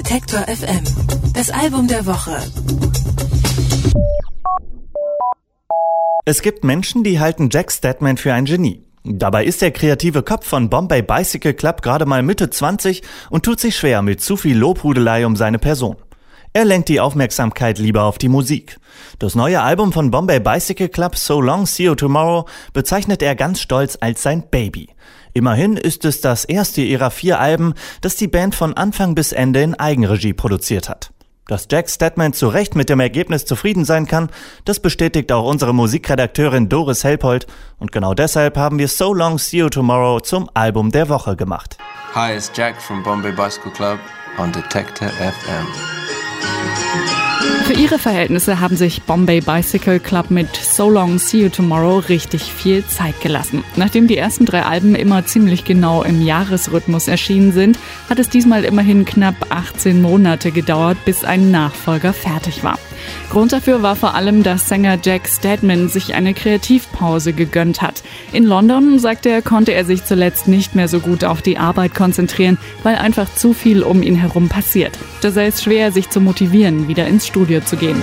Detektor FM. Das Album der Woche. Es gibt Menschen, die halten Jack Stedman für ein Genie. Dabei ist der kreative Kopf von Bombay Bicycle Club gerade mal Mitte 20 und tut sich schwer mit zu viel Lobhudelei um seine Person. Er lenkt die Aufmerksamkeit lieber auf die Musik. Das neue Album von Bombay Bicycle Club, So Long, See You Tomorrow, bezeichnet er ganz stolz als sein Baby. Immerhin ist es das erste ihrer 4 Alben, das die Band von Anfang bis Ende in Eigenregie produziert hat. Dass Jack Stedman zu Recht mit dem Ergebnis zufrieden sein kann, das bestätigt auch unsere Musikredakteurin Doris Helpold. Und genau deshalb haben wir So Long, See You Tomorrow zum Album der Woche gemacht. Hi, it's Jack from Bombay Bicycle Club on Detektor FM. Für ihre Verhältnisse haben sich Bombay Bicycle Club mit So Long, See You Tomorrow richtig viel Zeit gelassen. Nachdem die ersten 3 Alben immer ziemlich genau im Jahresrhythmus erschienen sind, hat es diesmal immerhin knapp 18 Monate gedauert, bis ein Nachfolger fertig war. Grund dafür war vor allem, dass Sänger Jack Stedman sich eine Kreativpause gegönnt hat. In London, sagte er, konnte er sich zuletzt nicht mehr so gut auf die Arbeit konzentrieren, weil einfach zu viel um ihn herum passiert. Da sei es schwer, sich zu motivieren, wieder ins Studio zu gehen.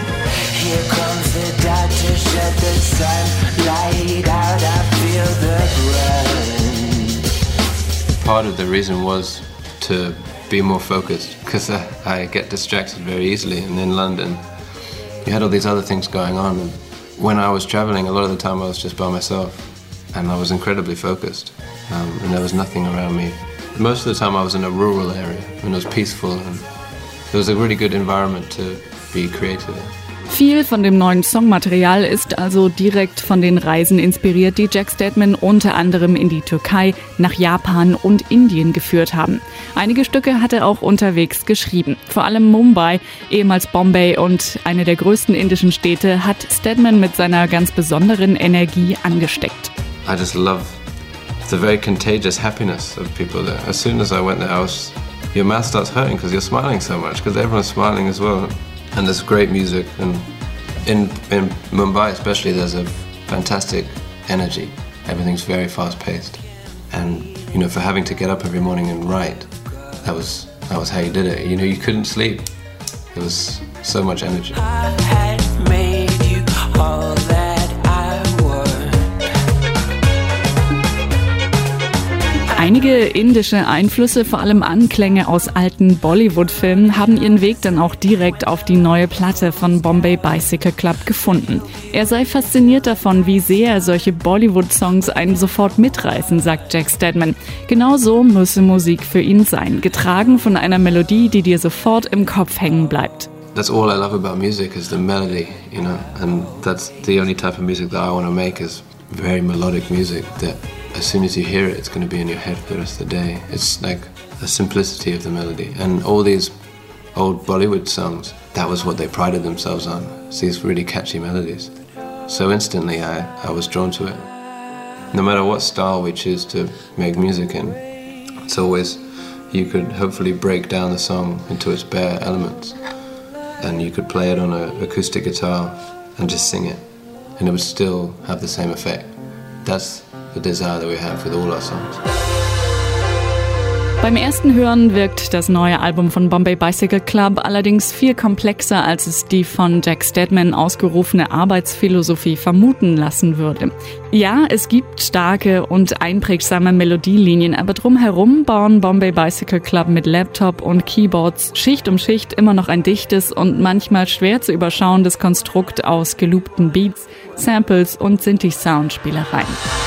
Part of the reason was to be more focused, because I get distracted very easily, and in London you had all these other things going on, and when I was traveling, a lot of the time I was just by myself, and I was incredibly focused, and there was nothing around me. Most of the time I was in a rural area, and it was peaceful, and it was a really good environment to be creative. Viel von dem neuen Songmaterial ist also direkt von den Reisen inspiriert, die Jack Stedman unter anderem in die Türkei, nach Japan und Indien geführt haben. Einige Stücke hat er auch unterwegs geschrieben. Vor allem Mumbai, ehemals Bombay und eine der größten indischen Städte, hat Stedman mit seiner ganz besonderen Energie angesteckt. I just love the very contagious happiness of people there. As soon as I went there, your mouth starts hurting because you're smiling so much, because everyone's smiling as well. And there's great music, and in Mumbai especially there's a fantastic energy. Everything's very fast-paced, and you know, for having to get up every morning and write, that was how you did it. You know, you couldn't sleep. It was so much energy. I had made you all that I was. Einige indische Einflüsse, vor allem Anklänge aus alten Bollywood-Filmen, haben ihren Weg dann auch direkt auf die neue Platte von Bombay Bicycle Club gefunden. Er sei fasziniert davon, wie sehr solche Bollywood-Songs einen sofort mitreißen, sagt Jack Stedman. Genau so müsse Musik für ihn sein, getragen von einer Melodie, die dir sofort im Kopf hängen bleibt. That's all I love about music is the melody, you know, and that's the only type of music that I want to make is very melodic music that as soon as you hear it, it's going to be in your head for the rest of the day. It's like the simplicity of the melody. And all these old Bollywood songs, that was what they prided themselves on. It's these really catchy melodies. So instantly I was drawn to it. No matter what style we choose to make music in, it's always, you could hopefully break down the song into its bare elements. And you could play it on an acoustic guitar and just sing it. And it would still have the same effect. That's the desire that we have with all our songs. Beim ersten Hören wirkt das neue Album von Bombay Bicycle Club allerdings viel komplexer, als es die von Jack Stedman ausgerufene Arbeitsphilosophie vermuten lassen würde. Ja, es gibt starke und einprägsame Melodielinien, aber drumherum bauen Bombay Bicycle Club mit Laptop und Keyboards Schicht um Schicht immer noch ein dichtes und manchmal schwer zu überschauendes Konstrukt aus geloopten Beats, Samples und Synthi-Sound-Spielereien.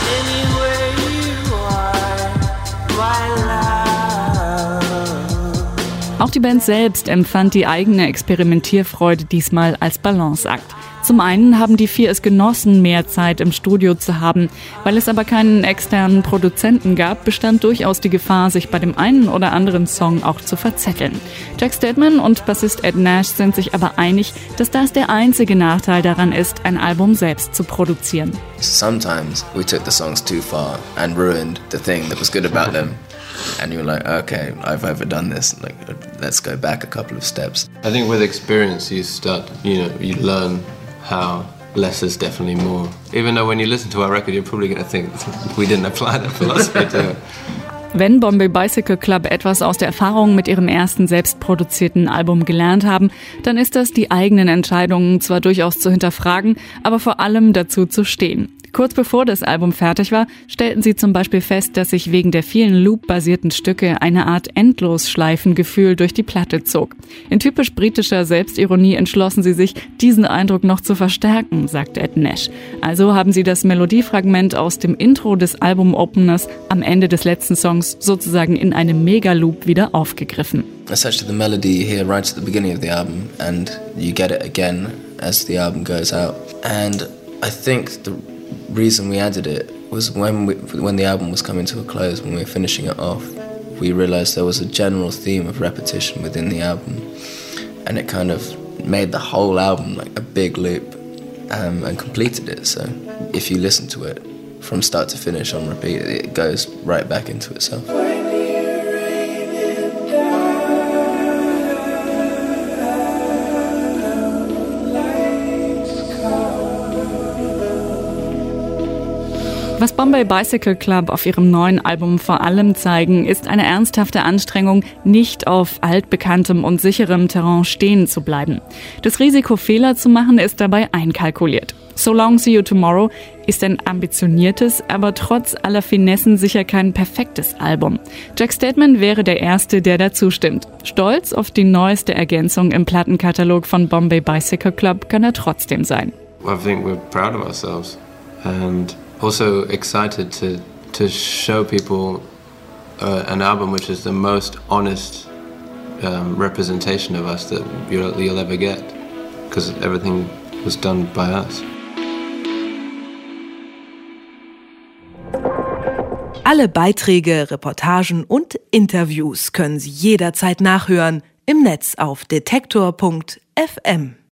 Auch die Band selbst empfand die eigene Experimentierfreude diesmal als Balanceakt. Zum einen haben die 4 es genossen, mehr Zeit im Studio zu haben. Weil es aber keinen externen Produzenten gab, bestand durchaus die Gefahr, sich bei dem einen oder anderen Song auch zu verzetteln. Jack Stedman und Bassist Ed Nash sind sich aber einig, dass das der einzige Nachteil daran ist, ein Album selbst zu produzieren. Sometimes we took the songs too far and ruined the thing that was good about them. And you were like, okay, I've overdone this. Like, let's go back a couple of steps. I think with experience, you learn how less is definitely more. Even though when you listen to our record, you're probably going to think we didn't apply that philosophy to it. Wenn Bombay Bicycle Club etwas aus der Erfahrung mit ihrem ersten selbstproduzierten Album gelernt haben, dann ist das, die eigenen Entscheidungen zwar durchaus zu hinterfragen, aber vor allem dazu zu stehen. Kurz bevor das Album fertig war, stellten sie zum Beispiel fest, dass sich wegen der vielen Loop-basierten Stücke eine Art Endlosschleifengefühl durch die Platte zog. In typisch britischer Selbstironie entschlossen sie sich, diesen Eindruck noch zu verstärken, sagt Ed Nash. Also haben sie das Melodiefragment aus dem Intro des Album-Openers am Ende des letzten Songs sozusagen in einem Megaloop wieder aufgegriffen. Essentially, the melody here right at the beginning of the album, and you get it again as the album goes out. And I think the reason we added it was when the album was coming to a close, when we were finishing it off, we realized there was a general theme of repetition within the album, and it kind of made the whole album like a big loop, and completed it. So if you listen to it from start to finish on repeat, it goes right back into itself. Was Bombay Bicycle Club auf ihrem neuen Album vor allem zeigen, ist eine ernsthafte Anstrengung, nicht auf altbekanntem und sicherem Terrain stehen zu bleiben. Das Risiko, Fehler zu machen, ist dabei einkalkuliert. So Long, See You Tomorrow ist ein ambitioniertes, aber trotz aller Finessen sicher kein perfektes Album. Jack Stedman wäre der Erste, der dazu stimmt. Stolz auf die neueste Ergänzung im Plattenkatalog von Bombay Bicycle Club kann er trotzdem sein. I think we're proud of ourselves and also excited to show people an album which is the most honest representation of us that you'll ever get, because everything was done by us. Alle Beiträge, Reportagen und Interviews können Sie jederzeit nachhören im Netz auf detektor.fm.